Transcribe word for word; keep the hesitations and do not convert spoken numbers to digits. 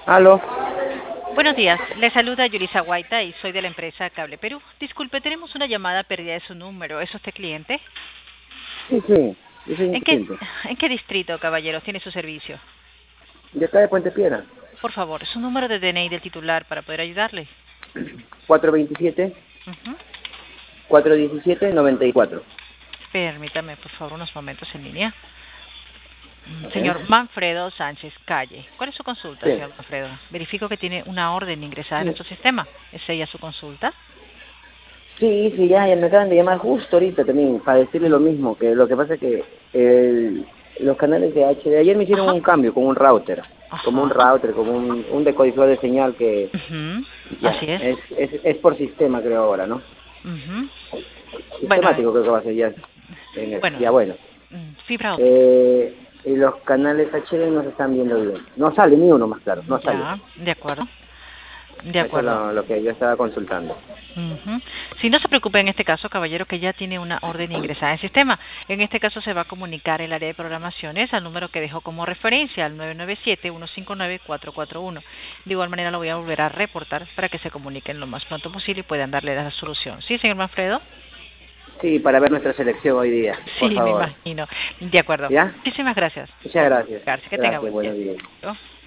Aló. Buenos días, le saluda Yulisa Guaita y soy de la empresa Cable Perú. Disculpe, tenemos una llamada perdida de su número. ¿Es usted cliente? Sí, sí, yo soy un ¿En qué, cliente. en qué distrito, caballeros, tiene su servicio? De acá de Puente Piedra. Por favor, su número de D N I del titular para poder ayudarle. cuatro veintisiete, Ujú. cuatro diecisiete, noventa y cuatro. Permítame, por favor, unos momentos en línea. Mm, Ok. Señor Manfredo Sánchez Calle. ¿Cuál es su consulta, Sí. señor Manfredo? Verifico que tiene una orden ingresada en Sí, nuestro sistema. ¿Es ella su consulta? sí, sí, ya, ya me acaban de llamar justo ahorita también para decirle lo mismo, que lo que pasa es que el, los canales de H D, ayer me hicieron Ajá. un cambio con un router, como un Ajá. router, como un, un decodificador de señal que Ujú. ya, Así es. es, es, es por sistema creo ahora, ¿no? Ujú. Bueno, eh, Sistemático creo que va a ser ya, en eso. bueno, Ya bueno. mm, fibra óptica. Eh, y los canales H D no se están viendo bien. No sale ni uno más claro, no sale. Ya, de acuerdo. De Eso es acuerdo. lo, lo que yo estaba consultando. Ujú. Si no se preocupe en este caso, caballero, que ya tiene una orden ingresada en sistema. En este caso se va a comunicar el área de programaciones al número que dejó como referencia, al nueve nueve siete, uno cinco nueve, cuatro cuatro uno. De igual manera lo voy a volver a reportar para que se comuniquen lo más pronto posible y puedan darle la solución. ¿Sí, señor Manfredo? Sí, para ver nuestra selección hoy día, por Sí, me favor. imagino. De acuerdo. ¿Ya? Muchísimas gracias Muchas por gracias. comunicarse. Que tenga Gracias, buen día. buenos días. ¿No?